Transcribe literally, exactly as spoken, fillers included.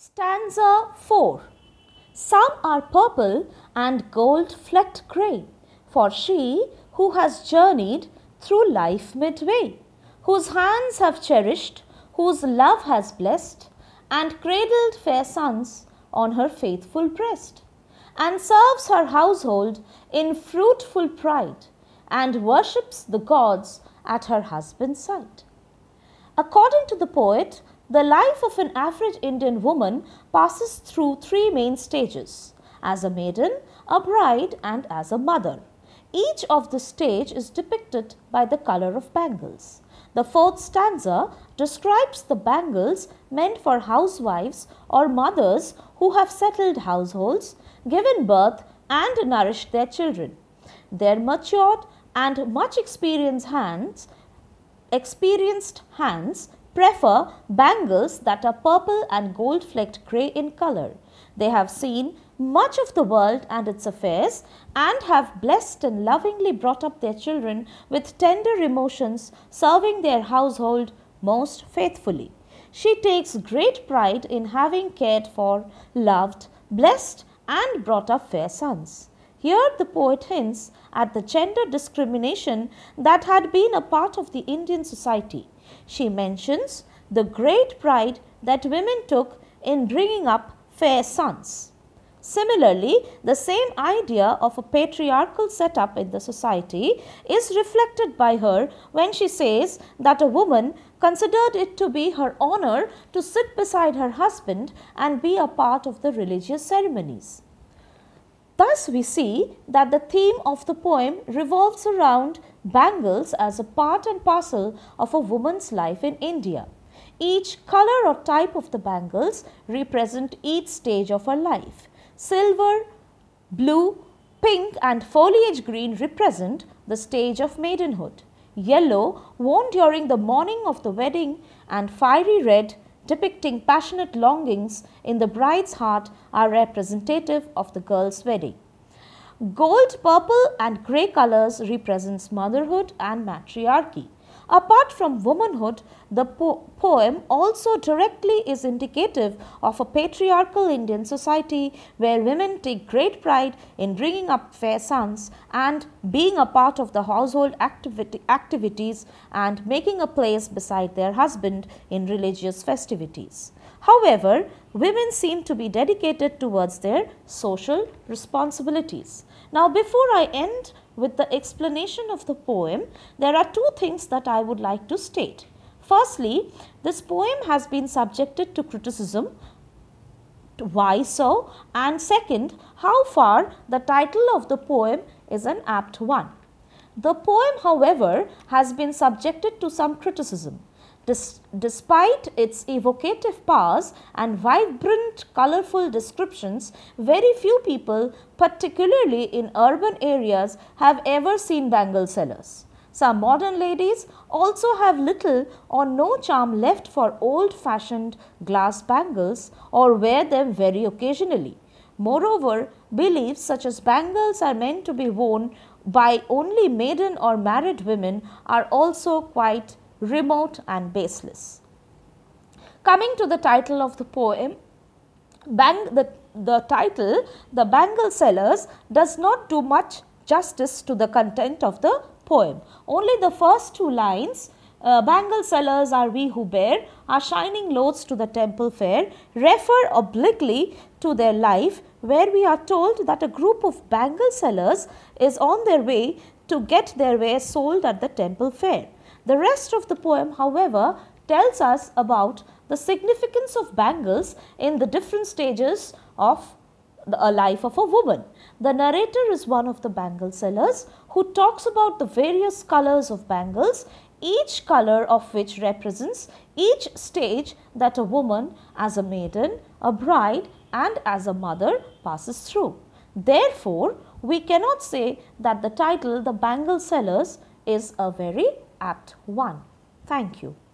Stanza four. Some are purple and gold flecked grey, for she who has journeyed through life midway, whose hands have cherished, whose love has blessed, and cradled fair sons on her faithful breast, and serves her household in fruitful pride, and worships the gods at her husband's side. According to the poet, the life of an average Indian woman passes through three main stages: as a maiden, a bride, and as a mother. Each of the stage is depicted by the color of bangles. The fourth stanza describes the bangles meant for housewives or mothers who have settled households, given birth, and nourished their children. Their matured and much experienced hands experienced hands prefer bangles that are purple and gold flecked grey in color. They have seen much of the world and its affairs, and have blessed and lovingly brought up their children with tender emotions, serving their household most faithfully. She takes great pride in having cared for, loved, blessed, and brought up fair sons. Here the poet hints at the gender discrimination that had been a part of the Indian society. She mentions the great pride that women took in bringing up fair sons. Similarly, the same idea of a patriarchal setup in the society is reflected by her when she says that a woman considered it to be her honor to sit beside her husband and be a part of the religious ceremonies. Thus, we see that the theme of the poem revolves around bangles as a part and parcel of a woman's life in India. Each color or type of the bangles represent each stage of her life. Silver, blue, pink and foliage green represent the stage of maidenhood. Yellow, worn during the morning of the wedding, and fiery red, depicting passionate longings in the bride's heart, are representative of the girl's wedding. Gold, purple and grey colors represents motherhood and matriarchy. Apart from womanhood, the po poem also directly is indicative of a patriarchal Indian society where women take great pride in bringing up fair sons and being a part of the household activity activities and making a place beside their husband in religious festivities. However, women seem to be dedicated towards their social responsibilities. Now, before I end with the explanation of the poem, there are two things that I would like to state. Firstly, this poem has been subjected to criticism. Why so? And second, how far the title of the poem is an apt one. The poem, however, has been subjected to some criticism. Des despite its evocative powers and vibrant, colorful descriptions, very few people, particularly in urban areas, have ever seen bangle sellers. Some modern ladies also have little or no charm left for old-fashioned glass bangles or wear them very occasionally. Moreover, beliefs such as bangles are meant to be worn by only maiden or married women are also quite remote and baseless. Coming to the title of the poem, bang, the, the title, The Bangle Sellers, does not do much justice to the content of the poem. Only the first two lines, uh, bangle sellers are we who bear our shining loads to the temple fair, refer obliquely to their life, where we are told that a group of bangle sellers is on their way to get their wares sold at the temple fair. The rest of the poem, however, tells us about the significance of bangles in the different stages of the a life of a woman. The narrator is one of the bangle sellers who talks about the various colors of bangles, each color of which represents each stage that a woman as a maiden, a bride and as a mother passes through. Therefore, we cannot say that the title The Bangle Sellers is a very apt one. Thank you.